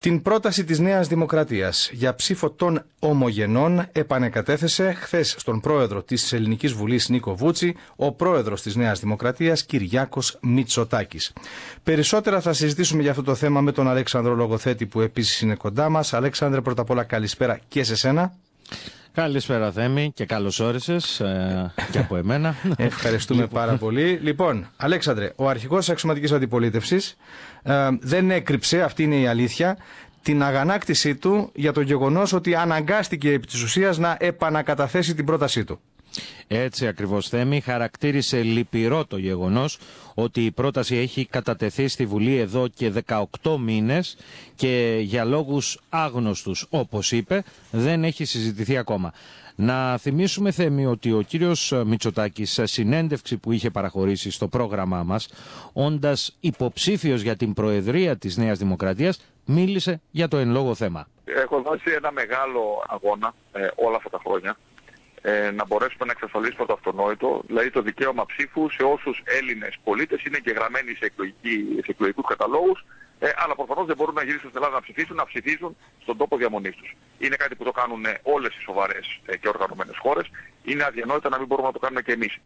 Την πρόταση της Νέας Δημοκρατίας για ψήφο των ομογενών επανεκατέθεσε χθες στον πρόεδρο της Ελληνικής Βουλής Νίκο Βούτση ο πρόεδρος της Νέας Δημοκρατίας Κυριάκος Μητσοτάκης. Περισσότερα θα συζητήσουμε για αυτό το θέμα με τον Αλέξανδρο Λογοθέτη, που επίσης είναι κοντά μας. Αλέξανδρε, πρώτα απ' όλα καλησπέρα και σε σένα. Καλησπέρα Θέμη και καλώς όρισες και από εμένα. Ευχαριστούμε πάρα πολύ. Λοιπόν, Αλέξανδρε, ο αρχηγός της αξιωματικής αντιπολίτευσης δεν έκρυψε, αυτή είναι η αλήθεια, την αγανάκτησή του για το γεγονός ότι αναγκάστηκε επί της ουσίας να επανακαταθέσει την πρότασή του. Έτσι ακριβώς, Θέμη, χαρακτήρισε λυπηρό το γεγονός ότι η πρόταση έχει κατατεθεί στη Βουλή εδώ και 18 μήνες και για λόγους άγνωστους, όπως είπε, δεν έχει συζητηθεί ακόμα. Να θυμίσουμε, Θέμη, ότι ο κύριος Μητσοτάκης, σε συνέντευξη που είχε παραχωρήσει στο πρόγραμμά μας, όντας υποψήφιος για την Προεδρία της Νέας Δημοκρατίας, μίλησε για το εν λόγω θέμα. Έχω δώσει ένα μεγάλο αγώνα όλα αυτά τα χρόνια. Να μπορέσουμε να εξασφαλίσουμε το αυτονόητο, δηλαδή το δικαίωμα ψήφου σε όσους Έλληνες πολίτες είναι εγγεγραμμένοι σε εκλογικούς καταλόγους, αλλά προφανώς δεν μπορούν να γυρίσουν στην Ελλάδα να ψηφίζουν στον τόπο διαμονής τους. Είναι κάτι που το κάνουν όλες οι σοβαρές και οργανωμένες χώρες. Είναι αδιανόητο να μην μπορούμε να το κάνουμε και εμείς.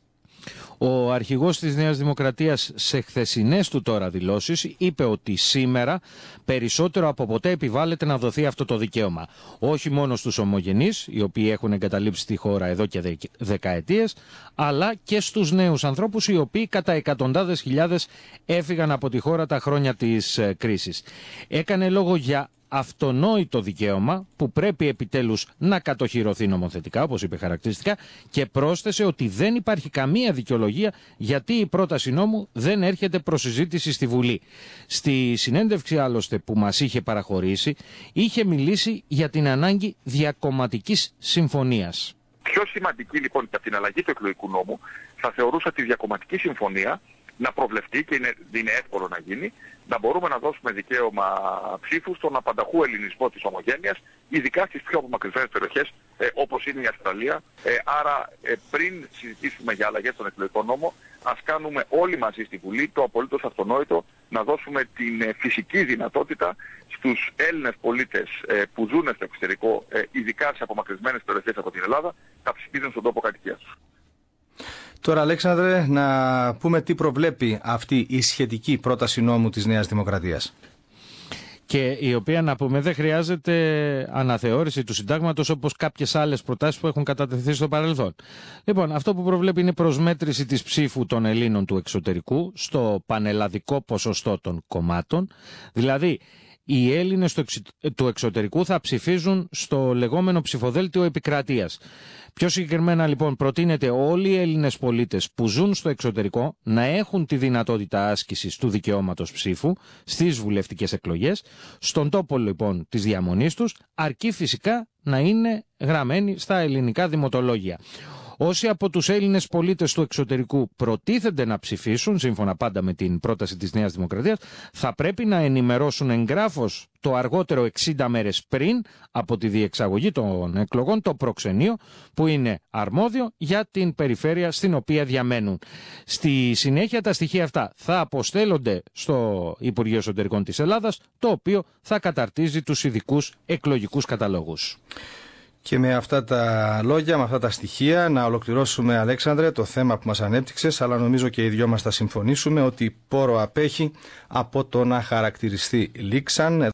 Ο αρχηγός της Νέας Δημοκρατίας σε χθεσινές του τώρα δηλώσεις είπε ότι σήμερα περισσότερο από ποτέ επιβάλλεται να δοθεί αυτό το δικαίωμα. Όχι μόνο στους ομογενείς, οι οποίοι έχουν εγκαταλείψει τη χώρα εδώ και δεκαετίες, αλλά και στους νέους ανθρώπους, οι οποίοι κατά εκατοντάδες χιλιάδες έφυγαν από τη χώρα τα χρόνια της κρίσης. Έκανε λόγο για αυτονόητο δικαίωμα που πρέπει επιτέλους να κατοχυρωθεί νομοθετικά, όπως είπε χαρακτηριστικά, και πρόσθεσε ότι δεν υπάρχει καμία δικαιολογία γιατί η πρόταση νόμου δεν έρχεται προς συζήτηση στη Βουλή. Στη συνέντευξη άλλωστε που μας είχε παραχωρήσει, είχε μιλήσει για την ανάγκη διακομματικής συμφωνίας. Πιο σημαντική λοιπόν από την αλλαγή του εκλογικού νόμου θα θεωρούσα τη διακομματική συμφωνία να προβλεφτεί, και είναι εύκολο να γίνει, να μπορούμε να δώσουμε δικαίωμα ψήφου στον απανταχού ελληνισμό της ομογένειας, ειδικά στις πιο απομακρυσμένες περιοχές όπως είναι η Αυστραλία. Άρα πριν συζητήσουμε για αλλαγές στον εκλογικό νόμο, ας κάνουμε όλοι μαζί στη Βουλή το απολύτως αυτονόητο, να δώσουμε την φυσική δυνατότητα στους Έλληνες πολίτες που ζουν στο εξωτερικό, ειδικά σε απομακρυσμένες περιοχές από την Ελλάδα, να ψηφίζουν στον τόπο κατοικίας τους. Τώρα, Αλέξανδρε, να πούμε τι προβλέπει αυτή η σχετική πρόταση νόμου της Νέας Δημοκρατίας. Και η οποία, να πούμε, δεν χρειάζεται αναθεώρηση του συντάγματος όπως κάποιες άλλες προτάσεις που έχουν κατατεθεί στο παρελθόν. Λοιπόν, αυτό που προβλέπει είναι προσμέτρηση της ψήφου των Ελλήνων του εξωτερικού στο πανελλαδικό ποσοστό των κομμάτων. Δηλαδή, οι Έλληνες του εξωτερικού θα ψηφίζουν στο λεγόμενο ψηφοδέλτιο επικρατείας. Πιο συγκεκριμένα λοιπόν προτείνεται όλοι οι Έλληνες πολίτες που ζουν στο εξωτερικό να έχουν τη δυνατότητα άσκησης του δικαιώματος ψήφου στις βουλευτικές εκλογές, στον τόπο λοιπόν της διαμονής τους, αρκεί φυσικά να είναι γραμμένοι στα ελληνικά δημοτολόγια. Όσοι από τους Έλληνες πολίτες του εξωτερικού προτίθενται να ψηφίσουν, σύμφωνα πάντα με την πρόταση της Νέας Δημοκρατίας, θα πρέπει να ενημερώσουν εγγράφως το αργότερο 60 μέρες πριν από τη διεξαγωγή των εκλογών το προξενείο που είναι αρμόδιο για την περιφέρεια στην οποία διαμένουν. Στη συνέχεια τα στοιχεία αυτά θα αποστέλλονται στο Υπουργείο Εσωτερικών της Ελλάδας, το οποίο θα καταρτίζει τους ειδικούς εκλογικούς καταλόγους. Και με αυτά τα λόγια, με αυτά τα στοιχεία, να ολοκληρώσουμε, Αλέξανδρε, το θέμα που μας ανέπτυξες, αλλά νομίζω και οι δυο μας θα συμφωνήσουμε ότι πόρο απέχει από το να χαρακτηριστεί λήξαν.